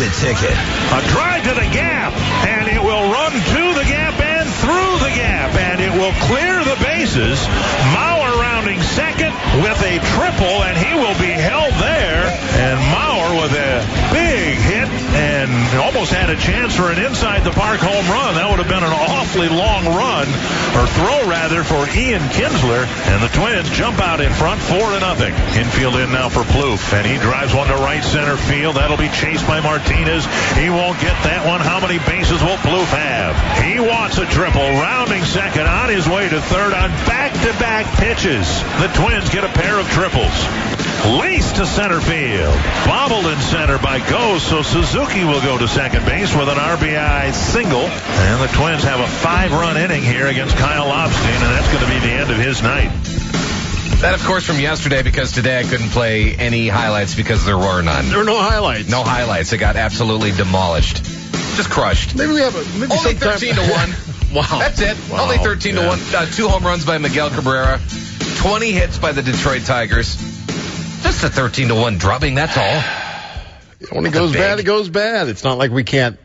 the ticket. A drive to the gap, and it will run to the gap and through the gap, and it will clear the bases. Mauer rounding second with a triple, and he will be held there. And Mauer with a big hit and almost had a chance for an inside-the-park home run. That would have been an awfully long run, or throw rather, for Ian Kinsler. And the Twins jump out in front 4-0. Infield in now for Plouffe, and he drives one to right center field. That'll be chased by Martinez. He won't get that one. How many bases will Plouffe have? He wants a triple, rounding second, on his way to third on back-to-back pitches. The Twins get a pair of triples. Lease to center field. Bobbled in center by Gose, so Suzuki will go to second base with an RBI single. And the Twins have a 5-run inning here against Kyle Lobstein, and that's going to be the end of his night. That, of course, from yesterday, because today I couldn't play any highlights because there were none. There were no highlights. No highlights. It got absolutely demolished. Just crushed. Maybe we have only 13-1. Wow. That's it. Wow. Only 13-1. 2 home runs by Miguel Cabrera. 20 hits by the Detroit Tigers. Just a 13-1 drubbing, that's all. When it goes bad, it goes bad. It's not like we can't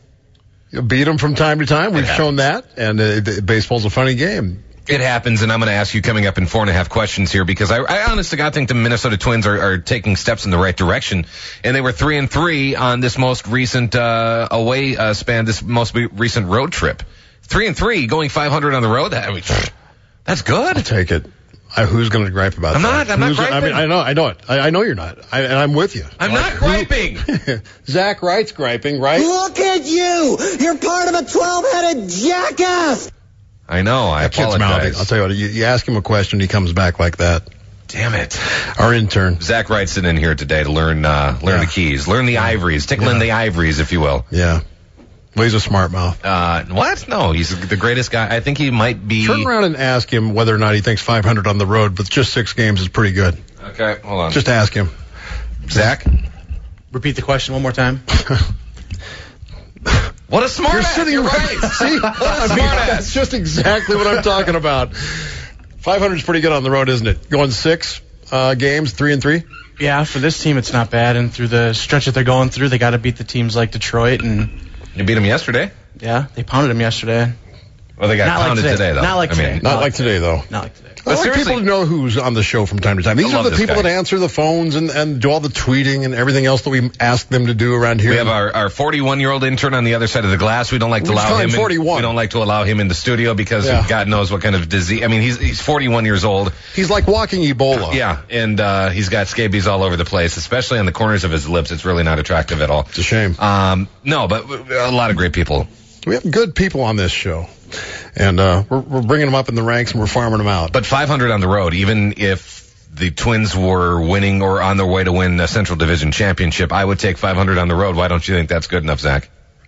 beat them from time to time. We've shown that, and baseball's a funny game. It happens, and I'm going to ask you coming up in 4.5 questions here, because I honestly think the Minnesota Twins are taking steps in the right direction, and they were 3-3 on this most recent away span, this most recent road trip. 3-3, going 500 on the road. That's good. I'll take it. Who's going to gripe about that? I'm not griping. I know it. I know you're not. And I'm with you. I'm not griping. Zach Wright's griping, right? Look at you! You're part of a 12-headed jackass! I know. I apologize. I'll tell you what. You ask him a question, he comes back like that. Damn it. Our intern. Zach Wright's in here today to learn the keys, learn the ivories, tickling the ivories, if you will. Yeah. Well, he's a smart mouth. What? No, he's the greatest guy. I think he might be. Turn around and ask him whether or not he thinks 500 on the road with just 6 games is pretty good. Okay, hold on. Just ask him. Zach? Repeat the question one more time. What a smart ass. You're right. See? That's just exactly what I'm talking about. 500 is pretty good on the road, isn't it? Going 6 games, 3-3? Yeah, for this team, it's not bad. And through the stretch that they're going through, they got to beat the teams like Detroit. And you beat them yesterday? Yeah, they pounded them yesterday. Well, they got pounded today, though. Not like today. Not like today, though. Not like today. I like people to know who's on the show from time to time. These are the people that answer the phones and do all the tweeting and everything else that we ask them to do around here. We have our 41-year-old intern on the other side of the glass. We don't like to allow him. 41. We don't like to allow him in the studio because God knows what kind of disease. I mean, he's 41 years old. He's like walking Ebola. Yeah, and he's got scabies all over the place, especially on the corners of his lips. It's really not attractive at all. It's a shame. No, but a lot of great people. We have good people on this show. And we're bringing them up in the ranks and we're farming them out. But 500 on the road, even if the Twins were winning or on their way to win the Central Division Championship, I would take 500 on the road. Why don't you think that's good enough, Zach?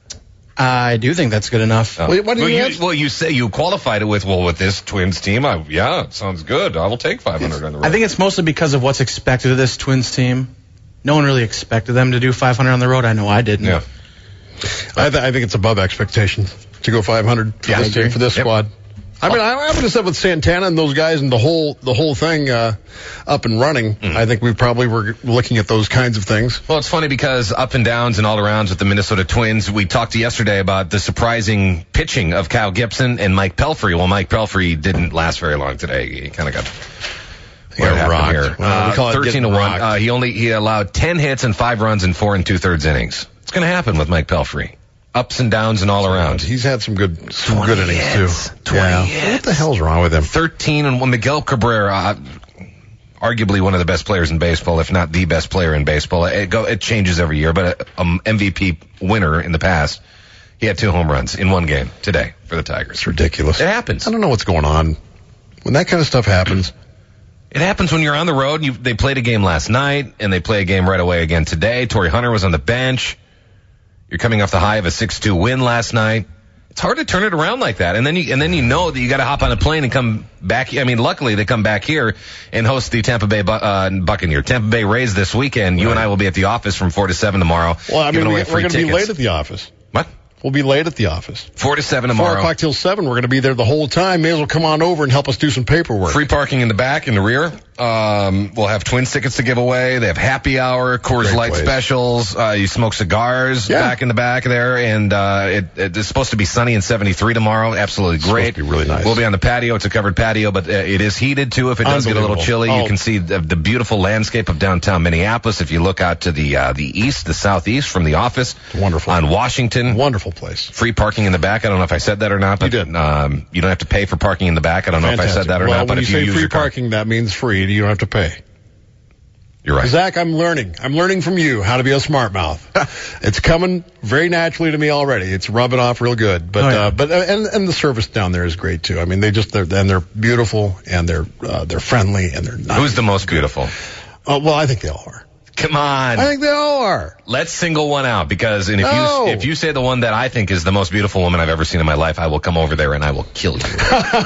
I do think that's good enough. You say you qualified it with this Twins team. Sounds good. I will take 500 on the road. I think it's mostly because of what's expected of this Twins team. No one really expected them to do 500 on the road. I know I didn't. Yeah. I think it's above expectations to go 500 for this squad. I mean, I would have said with Santana and those guys and the whole thing up and running, I think we probably were looking at those kinds of things. Well, it's funny because up and downs and all arounds with the Minnesota Twins. We talked yesterday about the surprising pitching of Kyle Gibson and Mike Pelfrey. Well, Mike Pelfrey didn't last very long today. He kind of got rocked. Here. 13-1. He allowed 10 hits and 5 runs in 4 2/3 innings. It's going to happen with Mike Pelfrey. Ups and downs and all around. He's had some good innings too. 20 hits. What the hell's wrong with him? 13 and 1. Miguel Cabrera, arguably one of the best players in baseball, if not the best player in baseball. It changes every year, but an MVP winner in the past. He had 2 home runs in 1 game today for the Tigers. It's ridiculous. It happens. I don't know what's going on. When that kind of stuff happens. It happens when you're on the road. They played a game last night, and they play a game right away again today. Torrey Hunter was on the bench. You're coming off the high of a 6-2 win last night. It's hard to turn it around like that. And then you know that you got to hop on a plane and come back. I mean, luckily they come back here and host the Tampa Bay Buccaneer. Tampa Bay Rays this weekend. You and I will be at the office from 4 to 7 tomorrow. Well, I mean, we're going to be late at the office. What? we'll be late at the office. 4 to 7 4 tomorrow. o'clock till 7. We're going to be there the whole time. May as well come on over and help us do some paperwork. Free parking in the back, in the rear. We'll have Twins tickets to give away. They have happy hour, Coors Great Light place. specials. You smoke cigars back in the back there. And it's supposed to be sunny and 73 tomorrow. Absolutely great. It's supposed to be really nice. We'll be on the patio. It's a covered patio, but it is heated, too. If it does get a little chilly, you can see the beautiful landscape of downtown Minneapolis. If you look out to the east, the southeast from the office. It's wonderful. On Washington. Wonderful place. Free parking in the back. I don't know if I said that or not, but You did. You don't have to pay for parking in the back. I don't know if I said that or well, not, but when if you you say use free your car, parking, that means free. You don't have to pay. you're right. Zach, I'm learning. I'm learning from you how to be a smart mouth. It's coming very naturally to me already. It's rubbing off real good. But and the service down there is great too. I mean, they're beautiful and they're friendly and they're nice. Who's the most beautiful? Well, I think they all are. Come on. I think they all are. Let's single one out because No. if you say the one that I think is the most beautiful woman I've ever seen in my life, I will come over there and I will kill you.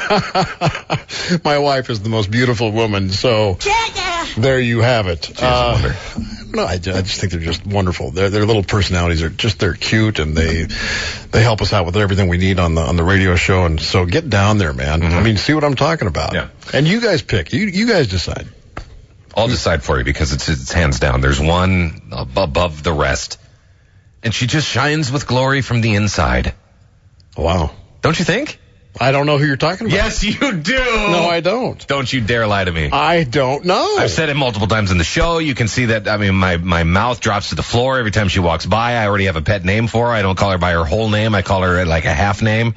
My wife is the most beautiful woman, so there you have it. wonder. No, I just think they're just wonderful. Their little personalities they're cute, and they help us out with everything we need on the radio show. And so get down there, man. I mean, see what I'm talking about. Yeah. And you guys pick. You guys decide. I'll decide for you because it's hands down. There's one above the rest. And she just shines with glory from the inside. Wow. Don't you think? I don't know who you're talking about. Yes, you do. No, I don't. Don't you dare lie to me. I don't know. I've said it multiple times in the show. You can see that, I mean, my mouth drops to the floor every time she walks by. I already have a pet name for her. I don't call her by her whole name. I call her like a half name.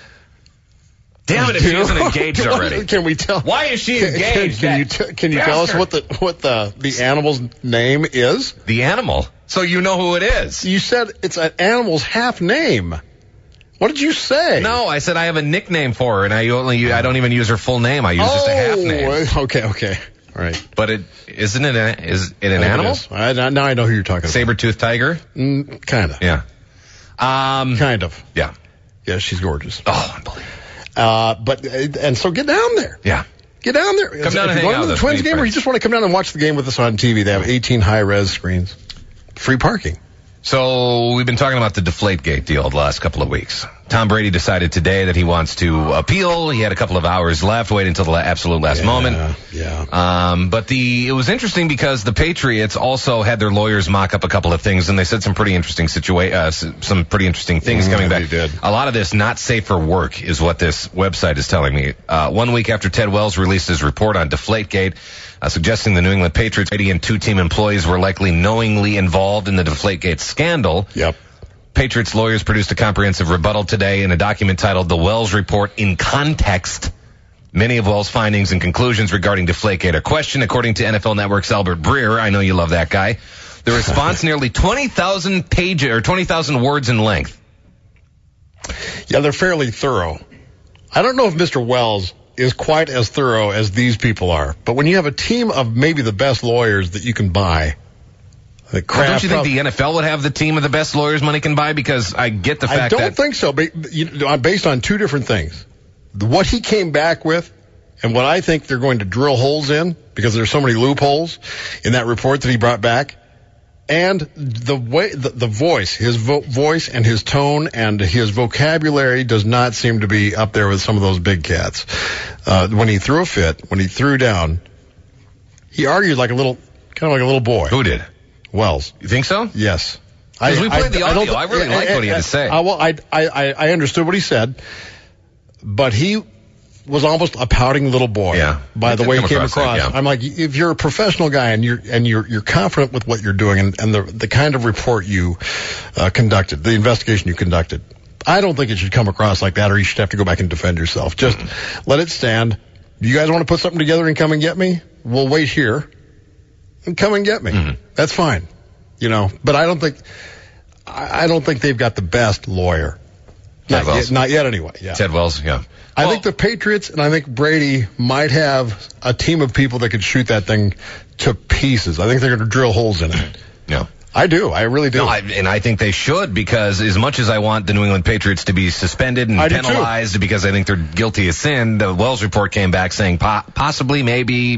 Damn it, if she isn't engaged already. Can we tell? Why is she engaged? Can you tell us what the animal's name is? The animal. So you know who it is. You said it's an animal's half name. What did you say? No, I said I have a nickname for her, and I don't even use her full name. I use just a half name. Okay. All right. But isn't it an animal? Now I know who you're talking about. Saber-toothed tiger? Kind of. Yeah. Kind of. Yeah. Yeah, she's gorgeous. Oh, unbelievable. And so get down there. Yeah. Get down there. Come down and hang out to with the us. Twins game, or you just want to come down and watch the game with us on TV. They have 18 high-res screens. Free parking. So we've been talking about the Deflategate deal the last couple of weeks. Tom Brady decided today that he wants to appeal. He had a couple of hours left, wait until the absolute last moment. Yeah. But it was interesting because the Patriots also had their lawyers mock up a couple of things, and they said some pretty interesting some pretty interesting things coming back. They did. A lot of this not safe for work is what this website is telling me. 1 week after Ted Wells released his report on Deflategate, suggesting the New England Patriots and two team employees were likely knowingly involved in the Deflategate scandal. Yep. Patriots lawyers produced a comprehensive rebuttal today in a document titled The Wells Report in Context. Many of Wells' findings and conclusions regarding Deflategate are questioned, according to NFL Network's Albert Breer. I know you love that guy. The response nearly 20,000 pages or 20,000 words in length. Yeah, they're fairly thorough. I don't know if Mr. Wells is quite as thorough as these people are, but when you have a team of maybe the best lawyers that you can buy, don't you think the NFL would have the team of the best lawyers money can buy? Because I get the fact that... I don't think so, but based on two different things. What he came back with and what I think they're going to drill holes in, because there's so many loopholes in that report that he brought back, and the way, the voice, his voice and his tone and his vocabulary does not seem to be up there with some of those big cats. When he threw a fit, when he threw down, he argued kind of like a little boy. Who did? Wells. You think so? Yes. Because we played the audio. I really liked what he had to say. I understood what he said, but he was almost a pouting little boy by the way he came across. I'm like, if you're a professional guy and you're confident with what you're doing and the kind of report you conducted, the investigation you conducted, I don't think it should come across like that, or you should have to go back and defend yourself. Just let it stand. You guys want to put something together and come and get me? We'll wait here. And come and get me. That's fine. But I don't think they've got the best lawyer. Not yet anyway. Yeah. Ted Wells, yeah. I think the Patriots and I think Brady might have a team of people that could shoot that thing to pieces. I think they're going to drill holes in it. Yeah. I do. I really do. No, and I think they should, because as much as I want the New England Patriots to be suspended and penalized because I think they're guilty of sin, the Wells report came back saying possibly, maybe,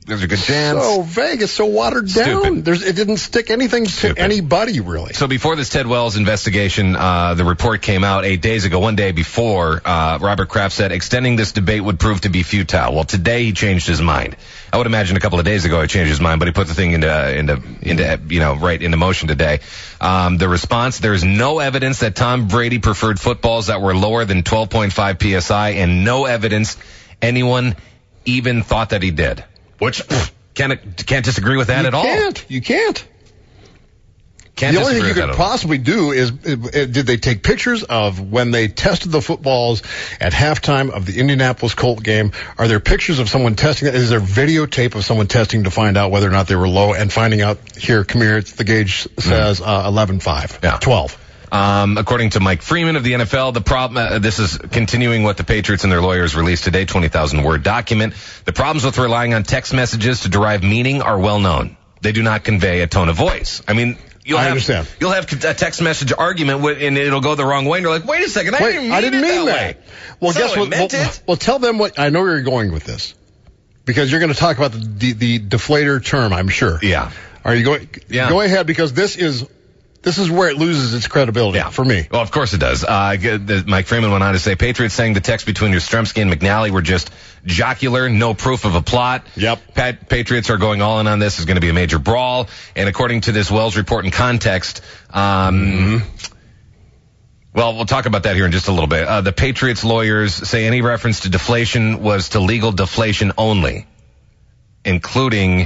There's a good chance. So vague. It's so watered down. It didn't stick anything to anybody, really. So before this Ted Wells investigation, the report came out 8 days ago, one day before, Robert Kraft said extending this debate would prove to be futile. Well, today he changed his mind. I would imagine a couple of days ago he changed his mind, but he put the thing right into motion today. The response, there is no evidence that Tom Brady preferred footballs that were lower than 12.5 PSI, and no evidence anyone even thought that he did. Which, can't disagree with that at all. You can't. Can't the only thing you disagree with could possibly do is, did they take pictures of when they tested the footballs at halftime of the Indianapolis Colt game? Are there pictures of someone testing it? Is there videotape of someone testing to find out whether or not they were low and finding out, here, come here, the gauge says 11.5, Yeah. 12. According to Mike Freeman of the NFL, the problem, this is continuing what the Patriots and their lawyers released today, 20,000-word document. The problems with relying on text messages to derive meaning are well known. They do not convey a tone of voice. I mean, you'll have a text message argument and it'll go the wrong way, and you're like, wait a second, I didn't mean that way. Well, guess what? Well, tell them what, I know where you're going with this, because you're going to talk about the deflator term, I'm sure. Yeah. Are you going? Yeah. Go ahead, because this is where it loses its credibility for me. Well, of course it does. Mike Freeman went on to say, Patriots saying the texts between Yastrzemski and McNally were just jocular, no proof of a plot. Yep. Patriots are going all in on this. It's going to be a major brawl. And according to this Wells report in context, well, we'll talk about that here in just a little bit. The Patriots lawyers say any reference to deflation was to legal deflation only, including...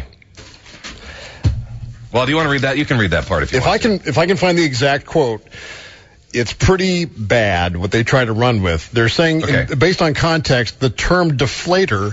Well, do you want to read that? You can read that part if you want. If I can find the exact quote, it's pretty bad what they try to run with. They're saying, based on context, the term deflator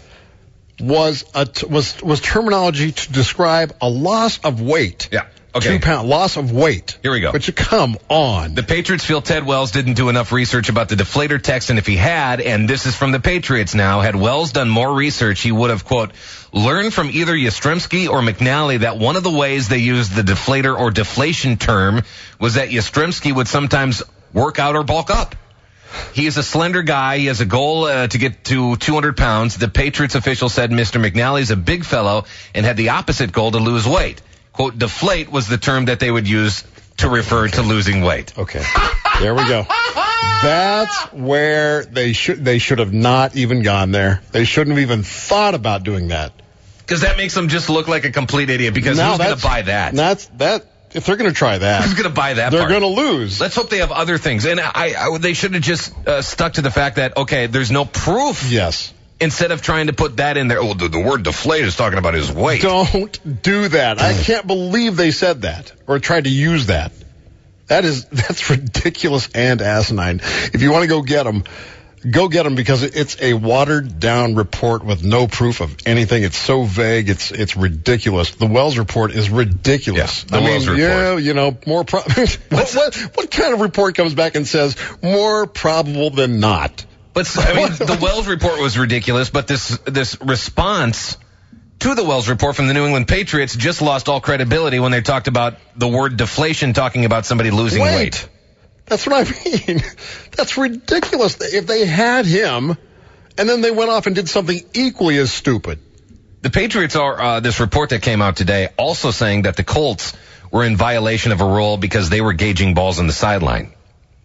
was terminology to describe a loss of weight. Yeah. Okay. 2 pound loss of weight. Here we go. But come on. The Patriots feel Ted Wells didn't do enough research about the deflator text, and if he had, and this is from the Patriots now, had Wells done more research, he would have, quote, learned from either Yastrzemski or McNally that one of the ways they used the deflator or deflation term was that Yastrzemski would sometimes work out or bulk up. He is a slender guy. He has a goal to get to 200 pounds. The Patriots official said Mr. McNally is a big fellow and had the opposite goal to lose weight. Quote, deflate was the term that they would use to refer to losing weight. Okay. There we go. That's where they should have not even gone there. They shouldn't have even thought about doing that. Because that makes them just look like a complete idiot, because who's going to buy that? If they're going to try that, who's going to buy that they're part? going to lose. Let's hope they have other things. And they should have just stuck to the fact that, okay, there's no proof. Yes. Instead of trying to put that in there, oh, the word deflate is talking about his weight. Don't do that. I can't believe they said that or tried to use that. That's ridiculous and asinine. If you want to go get them, because it's a watered down report with no proof of anything. It's so vague. It's ridiculous. The Wells report is ridiculous. Yeah, Wells report. Yeah, more what kind of report comes back and says more probable than not? But I mean, the Wells report was ridiculous, but this response to the Wells report from the New England Patriots just lost all credibility when they talked about the word deflation, talking about somebody losing weight. That's what I mean. That's ridiculous. If they had him, and then they went off and did something equally as stupid. The Patriots are, this report that came out today, also saying that the Colts were in violation of a rule because they were gauging balls on the sideline.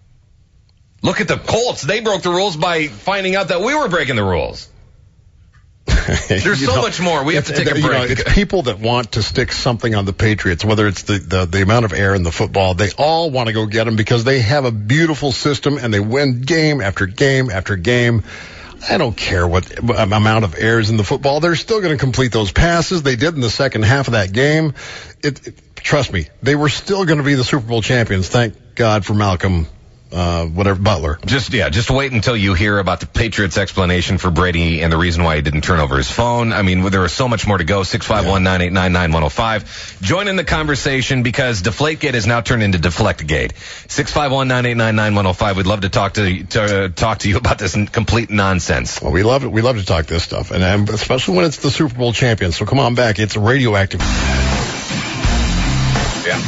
Look at the Colts. They broke the rules by finding out that we were breaking the rules. There's so much more. We have to take a break. It's people that want to stick something on the Patriots, whether it's the amount of air in the football. They all want to go get them because they have a beautiful system and they win game after game after game. I don't care what amount of air is in the football. They're still going to complete those passes. They did in the second half of that game. Trust me, they were still going to be the Super Bowl champions. Thank God for Malcolm Butler. Just wait until you hear about the Patriots' explanation for Brady and the reason why he didn't turn over his phone. I mean, there was so much more to go. 651-989-9105. Join in the conversation because Deflategate has now turned into Deflectgate. 651-989-9105. We'd love to talk to you about this complete nonsense. Well, we love it. We love to talk this stuff, and especially when it's the Super Bowl champions. So come on back. It's radioactive. Yeah.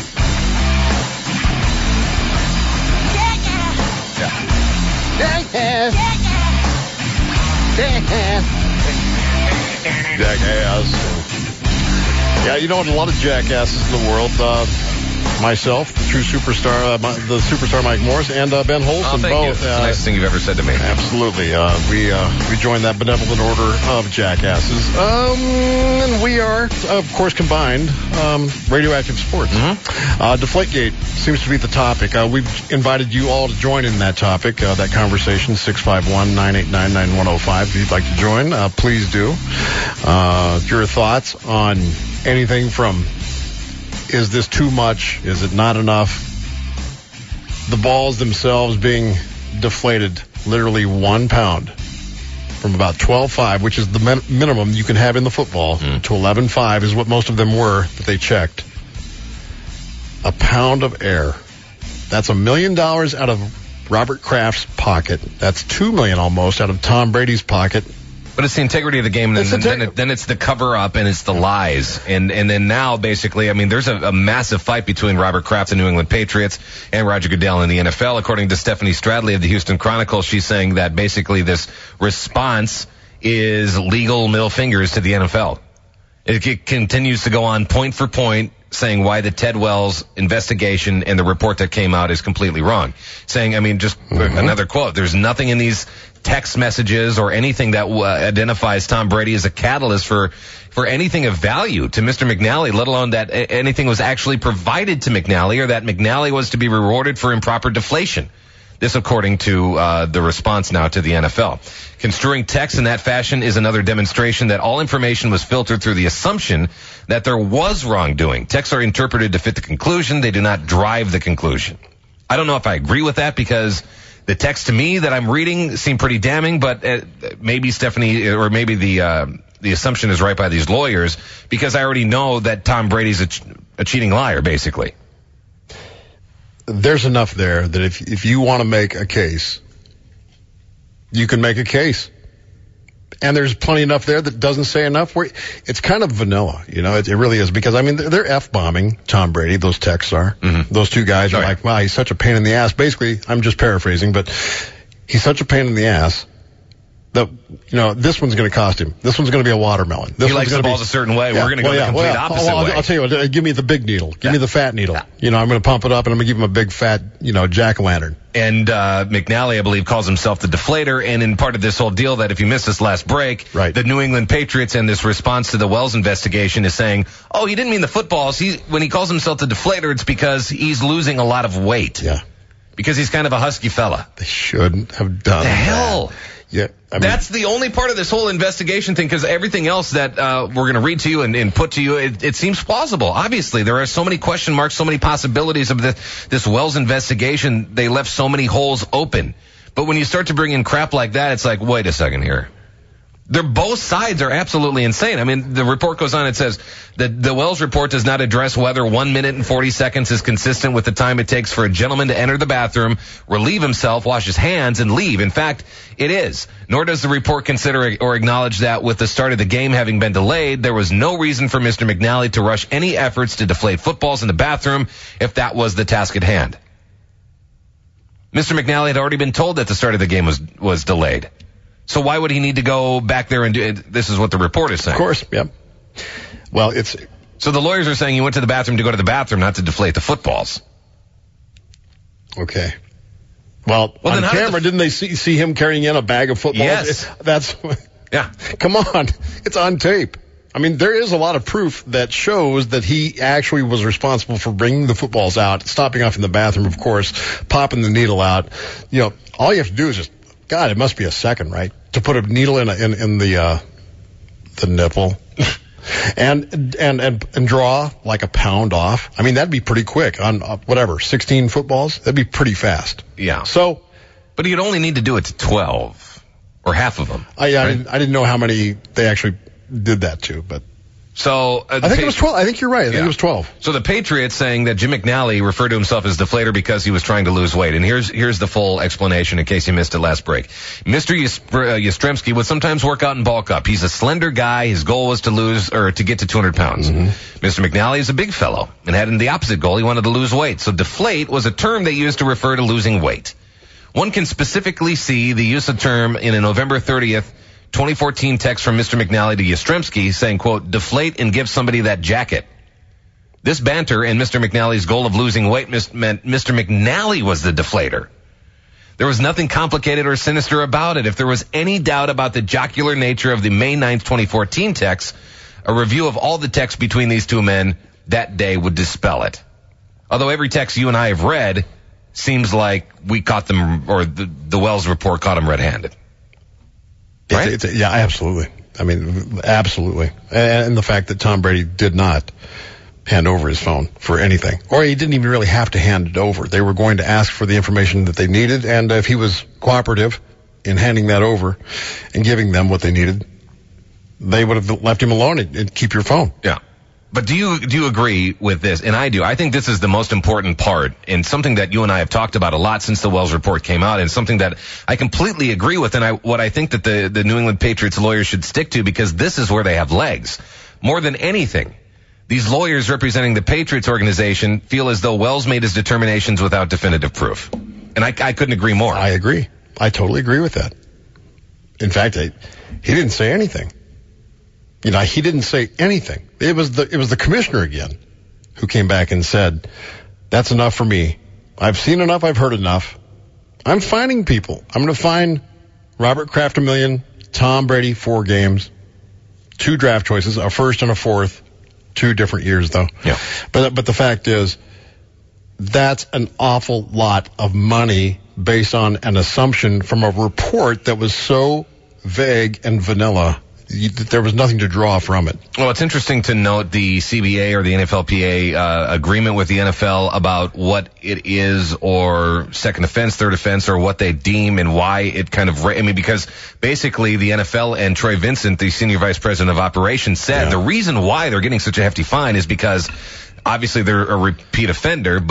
Jackass. Yeah, you know what? A lot of jackasses in the world. Myself, the true superstar, the superstar Mike Morris, and Ben Holson. Oh, thank both. you. It's the nicest thing you've ever said to me. Absolutely. We joined that benevolent order of jackasses. And we are, of course, combined radioactive sports. Deflategate seems to be the topic. We've invited you all to join in that topic, that conversation, 651-989-9105. If you'd like to join, please do. Your thoughts on anything from, is this too much? Is it not enough? The balls themselves being deflated literally 1 pound from about 12.5, which is the minimum you can have in the football, to 11.5 is what most of them were that they checked. A pound of air. That's $1 million out of Robert Kraft's pocket. That's $2 million almost out of Tom Brady's pocket. But it's the integrity of the game, and then it's the cover-up, and it's the lies. And then now, basically, I mean, there's a massive fight between Robert Kraft, the New England Patriots, and Roger Goodell in the NFL. According to Stephanie Stradley of the Houston Chronicle, she's saying that basically this response is legal middle fingers to the NFL. It continues to go on point for point, saying why the Ted Wells investigation and the report that came out is completely wrong. Saying, I mean, just another quote, there's nothing in these text messages or anything that identifies Tom Brady as a catalyst for anything of value to Mr. McNally, let alone that anything was actually provided to McNally or that McNally was to be rewarded for improper deflation. This according to the response now to the NFL. Construing text in that fashion is another demonstration that all information was filtered through the assumption that there was wrongdoing. Texts are interpreted to fit the conclusion. They do not drive the conclusion. I don't know if I agree with that because the text to me that I'm reading seem pretty damning, but maybe Stephanie or maybe the assumption is right by these lawyers because I already know that Tom Brady's a cheating liar, basically. There's enough there that if you want to make a case, you can make a case. And there's plenty enough there that doesn't say enough. Where it's kind of vanilla, you know, it really is. Because, I mean, they're F-bombing Tom Brady, those texts are. Those two guys are like, wow, he's such a pain in the ass. Basically, I'm just paraphrasing, but he's such a pain in the ass that, you know, this one's going to cost him. This one's going to be a watermelon. He likes the balls a certain way. Yeah, we're going to go the complete opposite way. I'll tell you what, give me the big needle. Give me the fat needle. You know, I'm going to pump it up and I'm going to give him a big fat, you know, jack-o'-lantern. And McNally, I believe, calls himself the deflator. And in part of this whole deal that if you missed this last break, the New England Patriots and this response to the Wells investigation is saying, oh, he didn't mean the footballs. When he calls himself the deflator, it's because he's losing a lot of weight. Yeah. Because he's kind of a husky fella. They shouldn't have done the hell? Yeah, I mean, that's the only part of this whole investigation thing, because everything else that we're going to read to you and put to you, it seems plausible. Obviously, there are so many question marks, so many possibilities of this Wells investigation. They left so many holes open. But when you start to bring in crap like that, it's like, wait a second here. Both sides are absolutely insane. I mean, the report goes on, it says that the Wells report does not address whether 1 minute and 40 seconds is consistent with the time it takes for a gentleman to enter the bathroom, relieve himself, wash his hands, and leave. In fact, it is. Nor does the report consider or acknowledge that with the start of the game having been delayed, there was no reason for Mr. McNally to rush any efforts to deflate footballs in the bathroom if that was the task at hand. Mr. McNally had already been told that the start of the game was delayed. So why would he need to go back there and do it? This is what the report is saying. Of course, yeah. Well, so the lawyers are saying he went to the bathroom to go to the bathroom, not to deflate the footballs. Okay. Well on camera, didn't they see him carrying in a bag of footballs? Yes. Yeah. Come on. It's on tape. I mean, there is a lot of proof that shows that he actually was responsible for bringing the footballs out, stopping off in the bathroom, of course, popping the needle out. You know, all you have to do is just, God, it must be a second, right? To put a needle in the nipple and draw like a pound off. I mean, that'd be pretty quick on 16 footballs. That'd be pretty fast. Yeah. So, but you'd only need to do it to 12 or half of them. I didn't know how many they actually did that to, but. So I think it was 12. I think you're right. I think it was 12. So the Patriots saying that Jim McNally referred to himself as deflator because he was trying to lose weight. And here's the full explanation in case you missed it last break. Mr. Yastrzemski would sometimes work out and bulk up. He's a slender guy. His goal was to get to 200 pounds. Mr. McNally is a big fellow and had the opposite goal. He wanted to lose weight. So deflate was a term they used to refer to losing weight. One can specifically see the use of term in a November 30th, 2014 text from Mr. McNally to Yastrzemski saying, quote, deflate and give somebody that jacket. This banter and Mr. McNally's goal of losing weight meant Mr. McNally was the deflator. There was nothing complicated or sinister about it. If there was any doubt about the jocular nature of the May 9th, 2014 text, a review of all the texts between these two men that day would dispel it. Although every text you and I have read seems like we caught them, or the Wells report caught them red-handed. Right? Yeah, absolutely. I mean, absolutely. And the fact that Tom Brady did not hand over his phone for anything, or he didn't even really have to hand it over. They were going to ask for the information that they needed, and if he was cooperative in handing that over and giving them what they needed, they would have left him alone and keep your phone. Yeah. But do you agree with this? And I do. I think this is the most important part, and something that you and I have talked about a lot since the Wells report came out, and something that I completely agree with, and what I think that the New England Patriots lawyers should stick to, because this is where they have legs. More than anything, these lawyers representing the Patriots organization feel as though Wells made his determinations without definitive proof. And I couldn't agree more. I agree. I totally agree with that. In fact, he didn't say anything. You know, he didn't say anything. It was the commissioner again who came back and said, that's enough for me. I've seen enough. I've heard enough. I'm fining people. I'm going to fine Robert Kraft $1 million, Tom Brady 4 games, 2 draft choices, a first and a fourth, 2 different years though. Yeah. But the fact is, that's an awful lot of money based on an assumption from a report that was so vague and vanilla. There was nothing to draw from it. Well, it's interesting to note the CBA or the NFLPA agreement with the NFL about what it is, or second offense, third offense, or what they deem and why it kind of, I mean, because basically the NFL and Troy Vincent, the senior vice president of operations, said the reason why they're getting such a hefty fine is because obviously they're a repeat offender,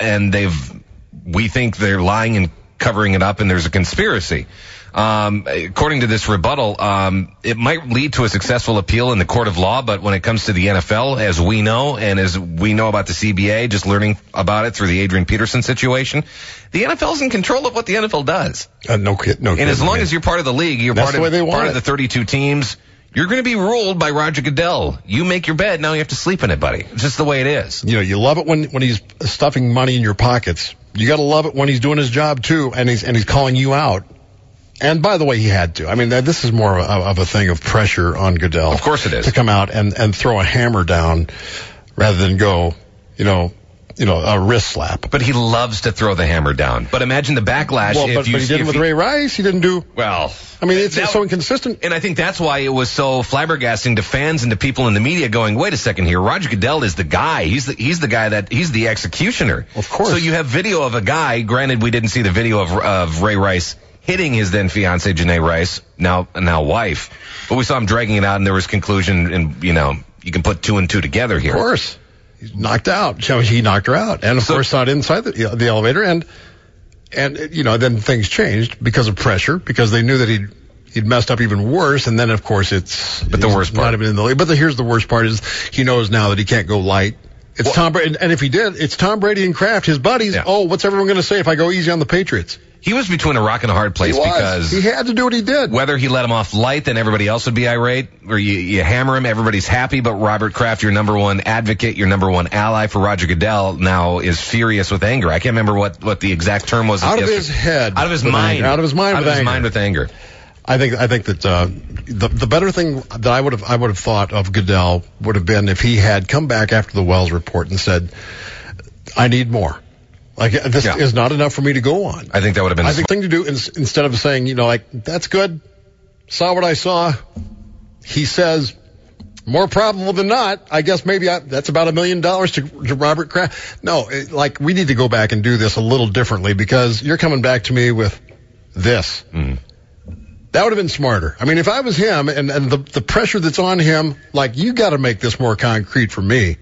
we think they're lying and covering it up, and there's a conspiracy. According to this rebuttal, it might lead to a successful appeal in the court of law, but when it comes to the NFL, as we know, and as we know about the CBA, just learning about it through the Adrian Peterson situation, the NFL's in control of what the NFL does. No kidding. And as long as you're part of the league, you're part of the 32 teams, you're going to be ruled by Roger Goodell. You make your bed, now you have to sleep in it, buddy. It's just the way it is. You know, you love it when he's stuffing money in your pockets. You got to love it when he's doing his job too, and he's calling you out. And by the way, he had to. I mean, this is more of a thing of pressure on Goodell. Of course it is. To come out and throw a hammer down rather than go, a wrist slap. But he loves to throw the hammer down. But imagine the backlash. Well, but he did it with Ray Rice. He didn't do. Well, I mean, it's so inconsistent. And I think that's why it was so flabbergasting to fans and to people in the media going, wait a second here. Roger Goodell is the guy. He's the guy he's the executioner. Of course. So you have video of a guy. Granted, we didn't see the video of Ray Rice hitting his then fiancée, Janae Rice, now wife. But we saw him dragging it out, and there was conclusion, and, you can put 2 and 2 together here. Of course. He's knocked out. He knocked her out. And, of course, saw it inside the elevator. And then things changed because of pressure, because they knew that he'd messed up even worse. And then, of course, But the worst part. Not even in the league. But here's the worst part is he knows now that he can't go light. It's Tom Brady. And if he did, it's Tom Brady and Kraft, his buddies. Yeah. Oh, what's everyone going to say if I go easy on the Patriots? He was between a rock and a hard place because he had to do what he did. Whether he let him off light, then everybody else would be irate, or you hammer him, everybody's happy, but Robert Kraft, your number one advocate, your number one ally for Roger Goodell, now is furious with anger. I can't remember what the exact term was. Out of his head. Out of his mind. Out of his mind with anger. I think that the better thing that I would have thought of Goodell would have been if he had come back after the Wells report and said, I need more. Like, this is not enough for me to go on. I think that would have been the thing to do instead of saying, that's good. Saw what I saw. He says, more probable than not, I guess maybe that's about $1 million to Robert Kraft. No, we need to go back and do this a little differently, because you're coming back to me with this. Mm. That would have been smarter. I mean, if I was him and the pressure that's on him, you got to make this more concrete for me.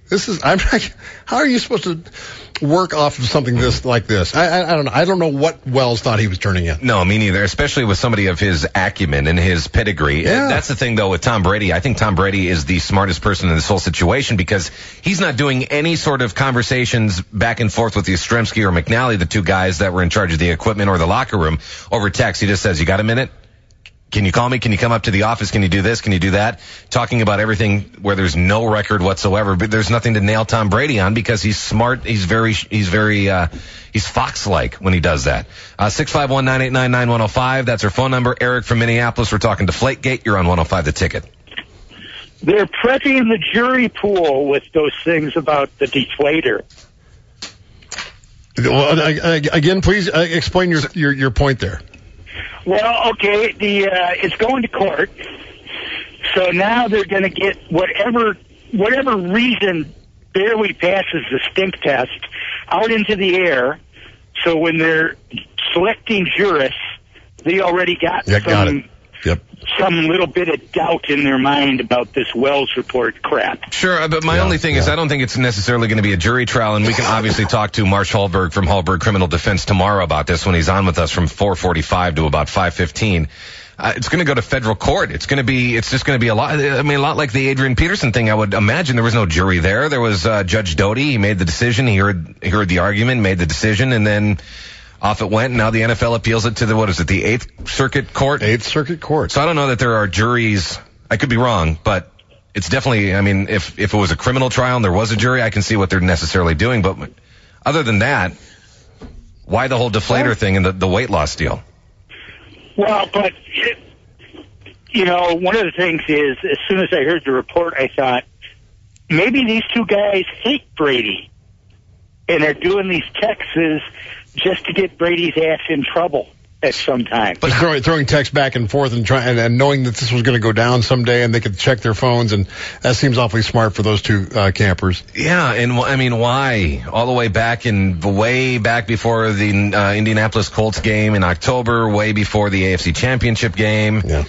How are you supposed to work off of something like this? I don't know. I don't know what Wells thought he was turning in. No, me neither, especially with somebody of his acumen and his pedigree. Yeah. That's the thing, though, with Tom Brady. I think Tom Brady is the smartest person in this whole situation, because he's not doing any sort of conversations back and forth with Yastrzemski or McNally, the two guys that were in charge of the equipment or the locker room, over text. He just says, you got a minute? Can you call me? Can you come up to the office? Can you do this? Can you do that? Talking about everything where there's no record whatsoever, but there's nothing to nail Tom Brady on because he's smart. He's Fox-like when he does that. 651-989-9105. That's our phone number. Eric from Minneapolis. We're talking Deflategate. You're on 105 The Ticket. They're prepping the jury pool with those things about the deflator. Well, again, please explain your point there. Well, okay, it's going to court, so now they're going to get whatever reason barely passes the stink test out into the air, so when they're selecting jurists, they already got some little bit of doubt in their mind about this Wells report crap. Sure, but my only thing is I don't think it's necessarily going to be a jury trial, and we can obviously talk to Marsh Hallberg from Hallberg Criminal Defense tomorrow about this when he's on with us from 4:45 to about 5:15. It's going to go to federal court. It's just going to be a lot like the Adrian Peterson thing. I would imagine there was no jury there. There was Judge Doty. He made the decision. He heard the argument, made the decision, and then off it went. And now the NFL appeals it to the 8th Circuit Court? 8th Circuit Court. So I don't know that there are juries. I could be wrong, but it's definitely, if it was a criminal trial and there was a jury, I can see what they're necessarily doing. But other than that, why the whole deflator thing and the weight loss deal? Well, but, one of the things is, as soon as I heard the report, I thought, maybe these two guys hate Brady, and they're doing these texts just to get Brady's ass in trouble at some time. But throwing texts back and forth and knowing that this was going to go down someday and they could check their phones, and that seems awfully smart for those two campers. Yeah, and why? All the way back before the Indianapolis Colts game in October, way before the AFC Championship game. Yeah.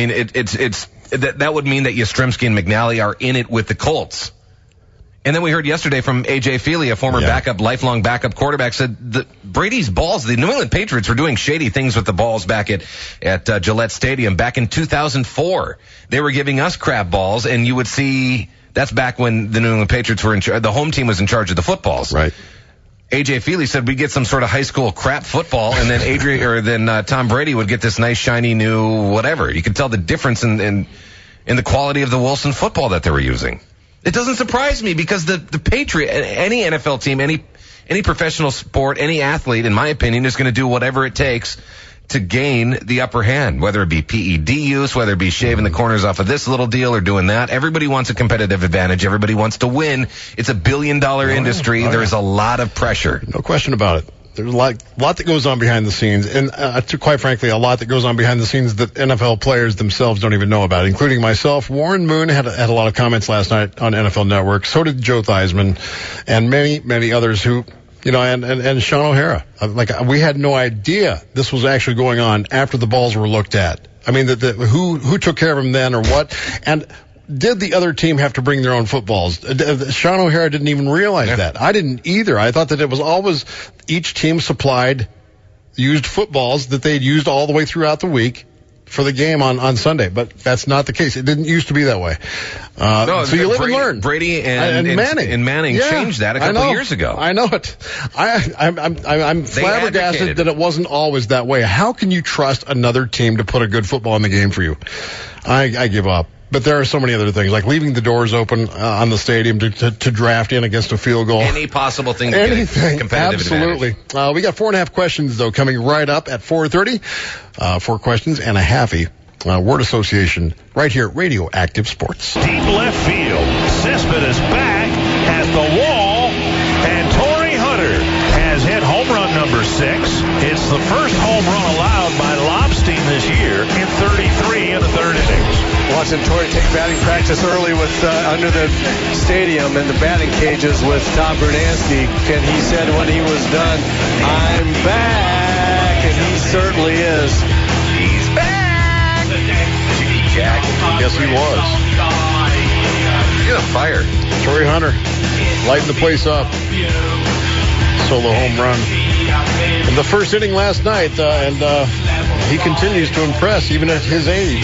That would mean that Yastrzemski and McNally are in it with the Colts. And then we heard yesterday from A.J. Feely, a former lifelong backup quarterback, said that Brady's balls, the New England Patriots were doing shady things with the balls back at Gillette Stadium back in 2004. They were giving us crap balls, and you would see that's back when the New England Patriots were the home team was in charge of the footballs. Right. A.J. Feely said we'd get some sort of high school crap football, and then Tom Brady would get this nice, shiny, new whatever. You could tell the difference in the quality of the Wilson football that they were using. It doesn't surprise me because the Patriot, any NFL team, any professional sport, any athlete, in my opinion, is going to do whatever it takes to gain the upper hand, whether it be PED use, whether it be shaving the corners off of this little deal or doing that. Everybody wants a competitive advantage. Everybody wants to win. It's a billion-dollar industry. There's a lot of pressure. No question about it. There's a lot that goes on behind the scenes, and quite frankly, a lot that goes on behind the scenes that NFL players themselves don't even know about, including myself. Warren Moon had a lot of comments last night on NFL Network. So did Joe Theismann, and many, many others who, and Sean O'Hara. We had no idea this was actually going on after the balls were looked at. Who took care of them then or what? And did the other team have to bring their own footballs? Sean O'Hara didn't even realize that. I didn't either. I thought that it was always each team supplied used footballs that they'd used all the way throughout the week for the game on Sunday. But that's not the case. It didn't used to be that way. So you live and learn. Brady and Manning changed that a couple of years ago. I know it. I'm flabbergasted that it wasn't always that way. How can you trust another team to put a good football in the game for you? I give up. But there are so many other things, like leaving the doors open on the stadium to draft in against a field goal. Any possible thing to get a competitive absolutely. advantage. We got 4.5 questions, though, coming right up at 4:30. 4 questions and a halfie. Word association right here at Radioactive Sports. Deep left field. Sisman is back at the wall, and Torrey Hunter has hit home run number 6. It's the first home run allowed by Lobstein this year in 33 in the third innings. Watching Torrey take batting practice early with under the stadium and the batting cages with Tom Bernansky, and he said when he was done, "I'm back," and he certainly is. He's back. Jack. Yes, he was. Get a fire. Torrey Hunter lighting the place up. Solo home run in the first inning last night, and he continues to impress even at his age.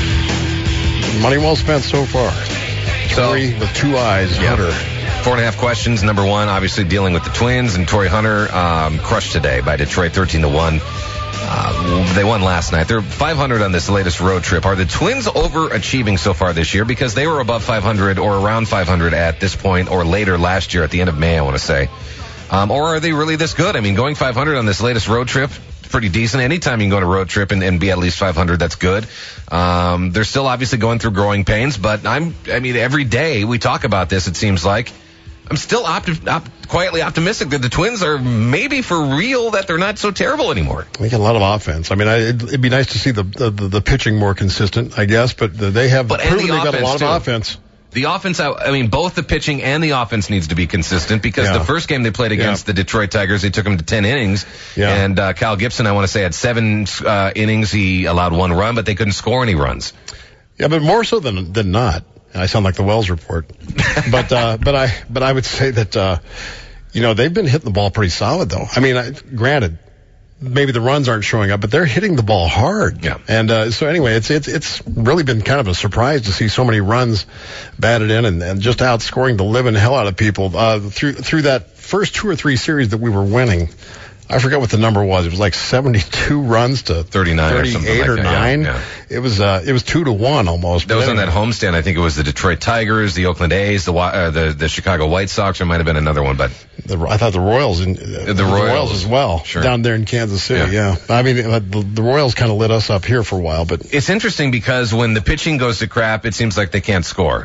Money well spent so far. Torrey with 2 eyes. Hunter. 4.5 questions. Number 1, obviously dealing with the Twins, and Torrey Hunter crushed today by Detroit 13-1. They won last night. They're 500 on this latest road trip. Are the Twins overachieving so far this year? Because they were above 500 or around 500 at this point or later last year at the end of May, I want to say. Or are they really this good? I mean, going 500 on this latest road trip, pretty decent. Anytime you can go on a road trip and be at least 500, that's good. They're still obviously going through growing pains, but every day we talk about this, it seems like. I'm still quietly optimistic that the Twins are maybe for real, that they're not so terrible anymore. We got a lot of offense. I mean, it'd be nice to see the pitching more consistent, I guess, but they have proven they got a lot of offense. The offense, both the pitching and the offense needs to be consistent because the first game they played against the Detroit Tigers, they took them to 10 innings. Yeah. And Cal Gibson, I want to say, had 7 innings. He allowed 1 run, but they couldn't score any runs. Yeah, but more so than not. I sound like the Wells Report, but I would say that they've been hitting the ball pretty solid though. I mean, granted, maybe the runs aren't showing up, but they're hitting the ball hard. Yeah. And so anyway, it's really been kind of a surprise to see so many runs batted in and just outscoring the living hell out of people through that first 2 or 3 series that we were winning. I forget what the number was. It was like 72 runs to 39 38 or something like or that. 9. Yeah. It was 2-1 almost. That was on that homestand. I think it was the Detroit Tigers, the Oakland A's, the Chicago White Sox. There might have been another one, but I thought the Royals the Royals as well. Sure. Down there in Kansas City. Yeah. I mean, the Royals kind of lit us up here for a while, but it's interesting because when the pitching goes to crap, it seems like they can't score.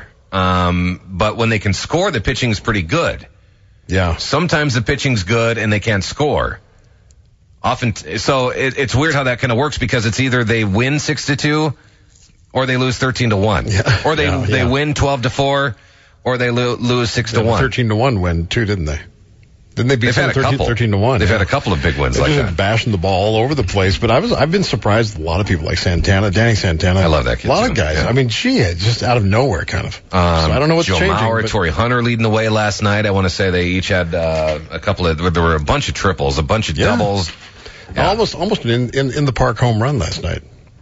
But when they can score, the pitching's pretty good. Yeah. Sometimes the pitching's good and they can't score. Often, so it's weird how that kind of works because it's either they win 6-2 or they lose 13-1, or they win 12-4 or they lose 6-1. 13-1 win too, didn't they? Didn't they beat 13-1? They've had a couple of big wins like that. Bashing the ball all over the place, but I've been surprised with a lot of people like Danny Santana. I love that kid. A lot of guys. Yeah. I mean, just out of nowhere, kind of. So I don't know what's changing. Joe Mauer, Torrey Hunter leading the way last night. I want to say they each had a couple of. There were a bunch of triples, a bunch of doubles. Yeah. Almost in the park home run last night.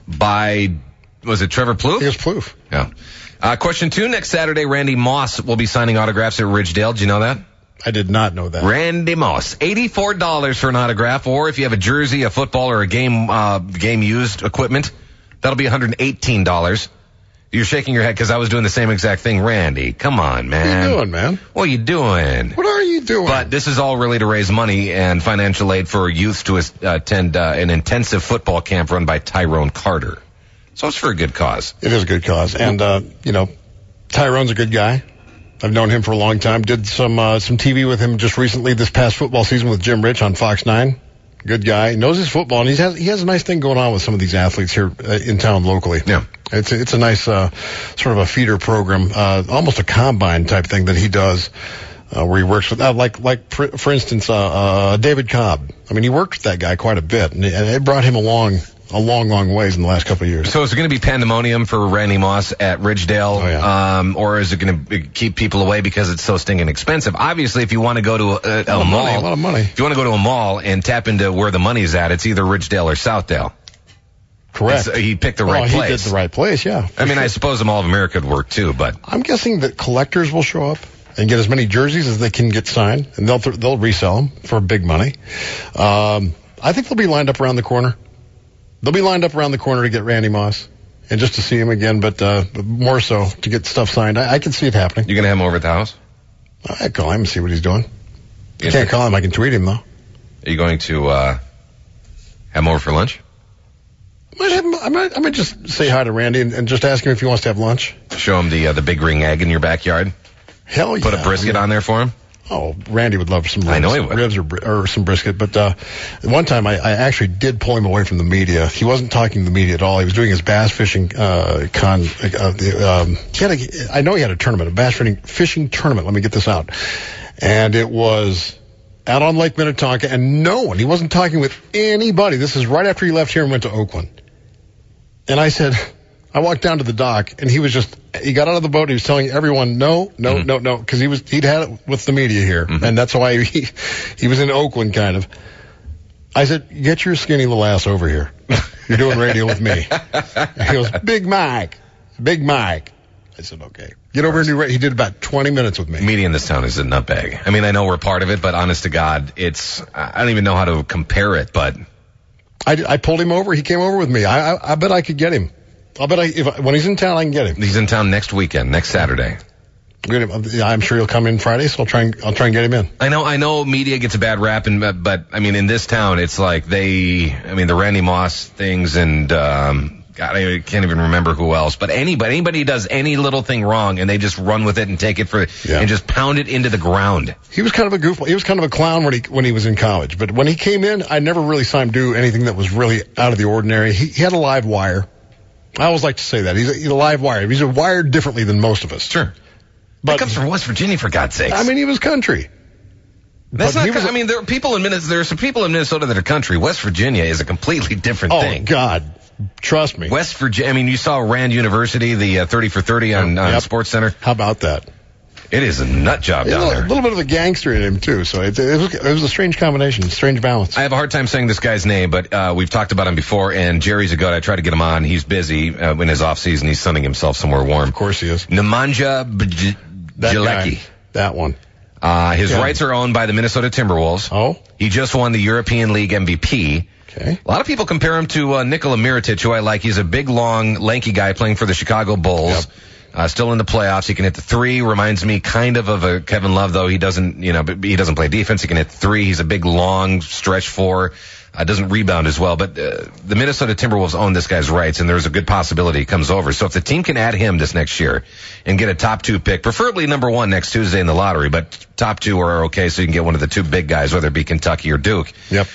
Was it Trevor Plouffe? It was Plouffe. Yeah. Question 2, next Saturday, Randy Moss will be signing autographs at Ridgedale. Did you know that? I did not know that. Randy Moss, $84 for an autograph, or if you have a jersey, a football, or a game used equipment, that'll be $118. You're shaking your head because I was doing the same exact thing. Randy, come on, man. What are you doing, man? What are you doing? What are you doing? But this is all really to raise money and financial aid for youth to attend an intensive football camp run by Tyrone Carter. So it's for a good cause. It is a good cause. And, Tyrone's a good guy. I've known him for a long time. Did some TV with him just recently this past football season with Jim Rich on Fox 9. Good guy. Knows his football, and he has a nice thing going on with some of these athletes here in town locally. Yeah. It's a nice sort of a feeder program, almost a combine type thing that he does, where he works with for instance David Cobb. I mean, he worked with that guy quite a bit, and it brought him along a long ways in the last couple of years. So is it going to be pandemonium for Randy Moss at Ridgedale? Oh, yeah. Or is it going to keep people away because it's so stinking expensive? Obviously, if you want to go to a mall, a lot of money. If you want to go to a mall and tap into where the money's at, it's either Ridgedale or Southdale. Correct. He picked the right place. He did the right place, yeah. I mean, I suppose the Mall of America would work too, but I'm guessing that collectors will show up and get as many jerseys as they can get signed, and they'll resell them for big money. I think they'll be lined up around the corner. They'll be lined up around the corner to get Randy Moss and just to see him again, but more so to get stuff signed. I can see it happening. You going to have him over at the house? I call him and see what he's doing. I can't call him. I can tweet him, though. Are you going to have him over for lunch? I might just say hi to Randy and just ask him if he wants to have lunch. Show him the big ring egg in your backyard? Hell yeah. Put a brisket on there for him? Oh, Randy would love some ribs. I know he would. Ribs or some brisket. But one time I actually did pull him away from the media. He wasn't talking to the media at all. He was doing his bass fishing I know he had a tournament, a bass fishing tournament. Let me get this out. And it was out on Lake Minnetonka, and he wasn't talking with anybody. This is right after he left here and went to Oakland. And I walked down to the dock, and he got out of the boat. He was telling everyone, no, because he'd had it with the media here, and that's why he was in Oakland, kind of. I said, get your skinny little ass over here. You're doing radio with me. And he goes, Big Mike. I said, okay. Get over and do radio. He did about 20 minutes with me. Media in this town is a nutbag. I mean, I know we're part of it, but honest to God, I don't even know how to compare it, but I pulled him over. He came over with me. I bet I could get him. I'll bet when he's in town, I can get him. He's in town next weekend, next Saturday. I'm sure he'll come in Friday, so I'll try and get him in. I know media gets a bad rap, but I mean, in this town, it's like the Randy Moss things and, God, I can't even remember who else, but anybody does any little thing wrong and they just run with it and take it and just pound it into the ground. He was kind of a goofball. He was kind of a clown when he was in college, but when he came in, I never really saw him do anything that was really out of the ordinary. He had a live wire. I always like to say that. He's a live wire. He's wired differently than most of us. Sure. But that comes from West Virginia, for God's sakes. I mean, he was country. That's not. There are people in Minnesota. There are some people in Minnesota that are country. West Virginia is a completely different thing. Oh God, trust me. West Virginia. I mean, you saw Rand University, the 30 for 30 on Sports Center. How about that? It is a nut job down there. A little bit of a gangster in him too, so it was a strange combination, strange balance. I have a hard time saying this guy's name, but we've talked about him before. And Jerry's a goat. I tried to get him on. He's busy in his off season. He's sunning himself somewhere warm. Of course he is. Nemanja Bjelica. That one. His rights are owned by the Minnesota Timberwolves. Oh. He just won the European League MVP. Okay. A lot of people compare him to Nikola Mirotic, who I like. He's a big, long, lanky guy playing for the Chicago Bulls. Yep. Still in the playoffs. He can hit the three. Reminds me kind of a Kevin Love, though. He doesn't play defense. He can hit the three. He's a big, long stretch four. Doesn't rebound as well. But the Minnesota Timberwolves own this guy's rights, and there's a good possibility he comes over. So if the team can add him this next year and get a top 2 pick, preferably number 1 next Tuesday in the lottery, but top 2 are okay, so you can get one of the 2 big guys, whether it be Kentucky or Duke. Yep.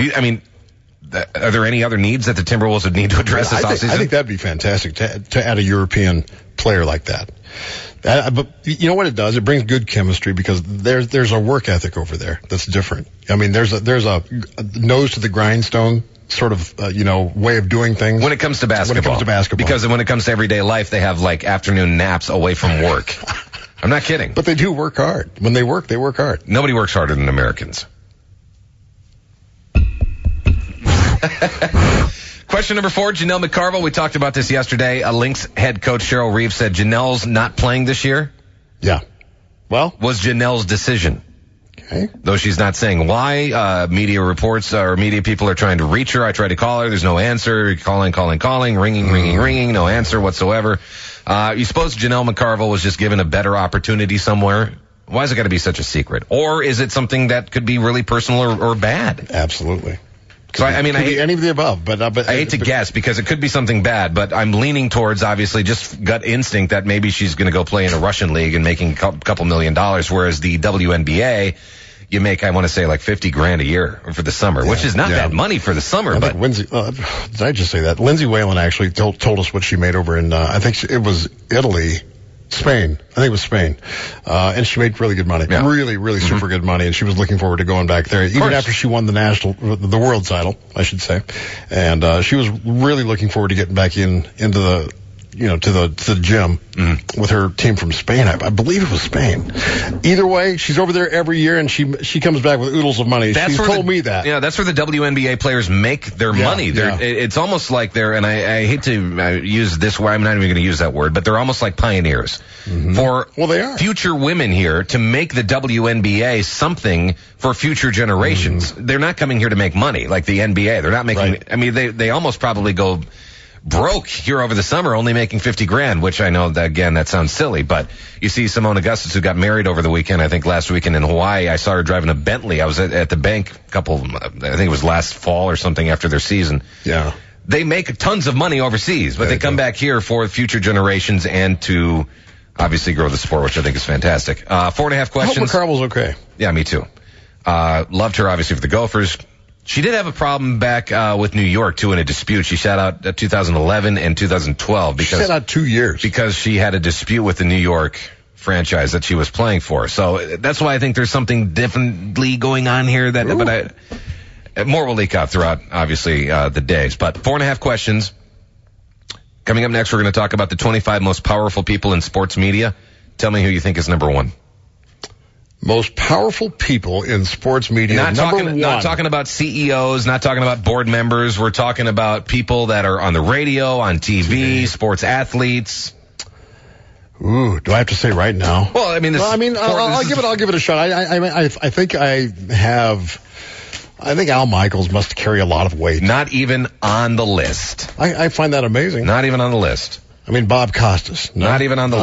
Are there any other needs that the Timberwolves would need to address this offseason? I think that'd be fantastic to add a European player like that. But you know what it does? It brings good chemistry because there's a work ethic over there that's different. I mean, there's a nose to the grindstone sort of way of doing things when it comes to basketball. Because when it comes to everyday life, they have like afternoon naps away from work. I'm not kidding. But they do work hard. When they work hard. Nobody works harder than Americans. Question number 4, Janelle McCarville. We talked about this yesterday. Lynx head coach Cheryl Reeves said Janelle's not playing this year. Yeah. Well, was Janelle's decision. Okay. Though she's not saying why. Media reports or media people are trying to reach her. I tried to call her. There's no answer. Calling, ringing. No answer whatsoever. You suppose Janelle McCarville was just given a better opportunity somewhere? Why has it got to be such a secret? Or is it something that could be really personal or bad? Absolutely. So I hate any of the above, but I hate to guess because it could be something bad, but I'm leaning towards obviously just gut instinct that maybe she's going to go play in a Russian league and making a couple $1 million, whereas the WNBA, you make, I want to say like $50,000 a year for the summer, which is not bad money for the summer. But did I just say that? Lindsay Whalen actually told us what she made over in, I think it was Italy. Spain. I think it was Spain. And she made really good money. Yeah. Really, really super good money. And she was looking forward to going back there, even after she won the world title, I should say. And she was really looking forward to getting back into the, to the gym with her team from Spain. I believe it was Spain. Either way, she's over there every year, and she comes back with oodles of money. She's told me that. Yeah, that's where the WNBA players make their money. It's almost like and I hate to use this word, I'm not even going to use that word, but they're almost like pioneers for they are. Future women here to make the WNBA something for future generations. They're not coming here to make money like the NBA. They're not making, right. I mean, they almost probably go broke here over the summer, only making $50,000, which I know that, again, that sounds silly, but you see Simone Augustus, who got married over the weekend, I think last weekend in Hawaii. I saw her driving a Bentley. I was at the bank I think it was last fall or something after their season. Yeah. They make tons of money overseas, but they come back here for future generations and to obviously grow the sport, which I think is fantastic. 4.5 questions. I hope McCarville's okay. Yeah, me too. Loved her, obviously, for the Gophers. She did have a problem back with New York, too, in a dispute. She sat out 2011 and 2012. She sat out 2 years. Because she had a dispute with the New York franchise that she was playing for. So that's why I think there's something differently going on here. More will leak out throughout, obviously, the days. But 4.5 questions. Coming up next, we're going to talk about the 25 most powerful people in sports media. Tell me who you think is number 1. Most powerful people in sports media. Not talking about CEOs, not talking about board members. We're talking about people that are on the radio, on TV, sports athletes. Ooh, do I have to say right now? Well, I mean, I'll give it a shot. I think I I think Al Michaels must carry a lot of weight. Not even on the list. I find that amazing. Not even on the list. I mean, Bob Costas. Not even on the